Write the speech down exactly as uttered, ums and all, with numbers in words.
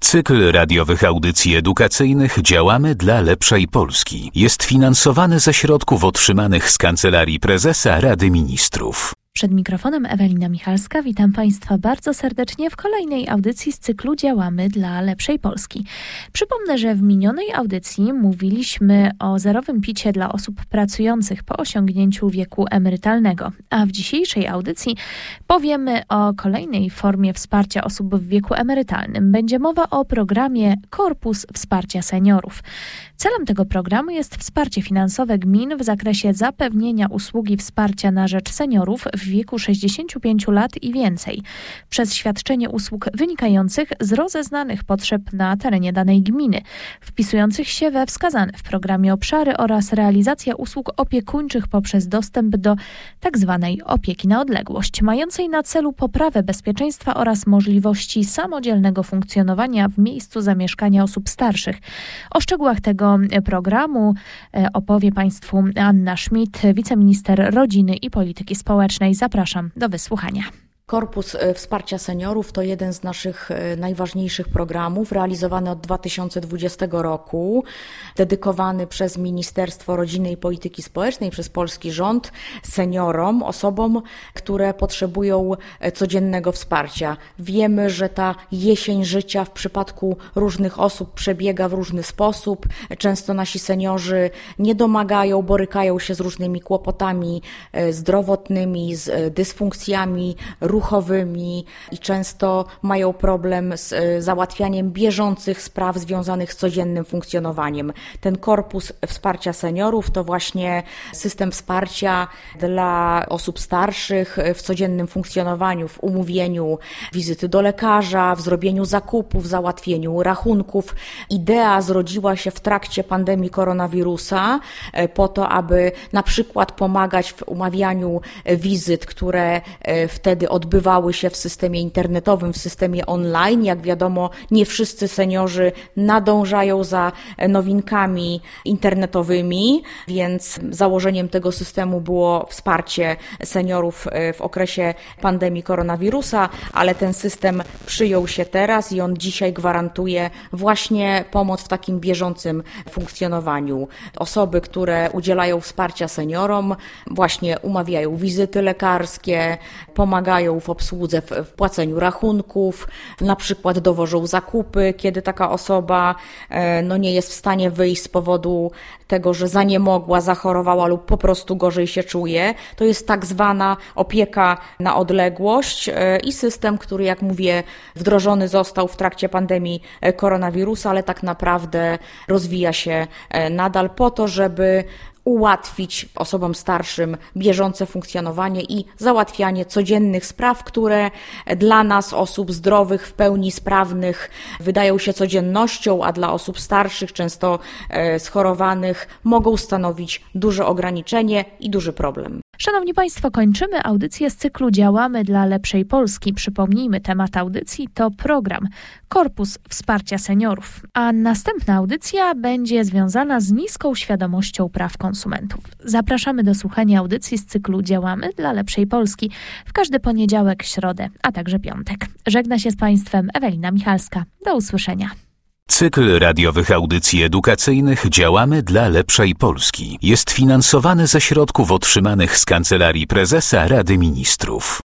Cykl radiowych audycji edukacyjnych "Działamy dla lepszej Polski" jest finansowany ze środków otrzymanych z Kancelarii Prezesa Rady Ministrów. Przed mikrofonem Ewelina Michalska. Witam Państwa bardzo serdecznie w kolejnej audycji z cyklu Działamy dla lepszej Polski. Przypomnę, że w minionej audycji mówiliśmy o zerowym picie dla osób pracujących po osiągnięciu wieku emerytalnego, a w dzisiejszej audycji powiemy o kolejnej formie wsparcia osób w wieku emerytalnym. Będzie mowa o programie Korpus Wsparcia Seniorów. Celem tego programu jest wsparcie finansowe gmin w zakresie zapewnienia usługi wsparcia na rzecz seniorów w wieku sześćdziesięciu pięciu lat i więcej przez świadczenie usług wynikających z rozeznanych potrzeb na terenie danej gminy, wpisujących się we wskazane w programie obszary oraz realizacja usług opiekuńczych poprzez dostęp do tzw. opieki na odległość, mającej na celu poprawę bezpieczeństwa oraz możliwości samodzielnego funkcjonowania w miejscu zamieszkania osób starszych. O szczegółach tego programu opowie Państwu Anna Schmidt, wiceminister rodziny i polityki społecznej. Zapraszam do wysłuchania. Korpus Wsparcia Seniorów to jeden z naszych najważniejszych programów, realizowany od dwa tysiące dwudziestego roku, dedykowany przez Ministerstwo Rodziny i Polityki Społecznej, przez polski rząd, seniorom, osobom, które potrzebują codziennego wsparcia. Wiemy, że ta jesień życia w przypadku różnych osób przebiega w różny sposób. Często nasi seniorzy nie domagają, borykają się z różnymi kłopotami zdrowotnymi, z dysfunkcjami ruchowymi i często mają problem z załatwianiem bieżących spraw związanych z codziennym funkcjonowaniem. Ten Korpus Wsparcia Seniorów to właśnie system wsparcia dla osób starszych w codziennym funkcjonowaniu, w umówieniu wizyty do lekarza, w zrobieniu zakupów, w załatwieniu rachunków. Idea zrodziła się w trakcie pandemii koronawirusa po to, aby na przykład pomagać w umawianiu wizyt, które wtedy odbywały się w systemie internetowym, w systemie online. Jak wiadomo, nie wszyscy seniorzy nadążają za nowinkami internetowymi, więc założeniem tego systemu było wsparcie seniorów w okresie pandemii koronawirusa, ale ten system przyjął się teraz i on dzisiaj gwarantuje właśnie pomoc w takim bieżącym funkcjonowaniu. Osoby, które udzielają wsparcia seniorom, właśnie umawiają wizyty lekarskie, pomagają w obsłudze, w płaceniu rachunków, na przykład dowożą zakupy, kiedy taka osoba no, nie jest w stanie wyjść z powodu tego, że zaniemogła, zachorowała lub po prostu gorzej się czuje. To jest tak zwana opieka na odległość i system, który, jak mówię, wdrożony został w trakcie pandemii koronawirusa, ale tak naprawdę rozwija się nadal po to, żeby ułatwić osobom starszym bieżące funkcjonowanie i załatwianie codziennych spraw, które dla nas, osób zdrowych, w pełni sprawnych, wydają się codziennością, a dla osób starszych, często schorowanych, mogą stanowić duże ograniczenie i duży problem. Szanowni Państwo, kończymy audycję z cyklu Działamy dla lepszej Polski. Przypomnijmy, temat audycji to program Korpus Wsparcia Seniorów, a następna audycja będzie związana z niską świadomością praw konsumentów. Zapraszamy do słuchania audycji z cyklu Działamy dla lepszej Polski w każdy poniedziałek, środę, a także piątek. Żegna się z Państwem Ewelina Michalska. Do usłyszenia. Cykl radiowych audycji edukacyjnych "Działamy dla lepszej Polski" jest finansowany ze środków otrzymanych z Kancelarii Prezesa Rady Ministrów.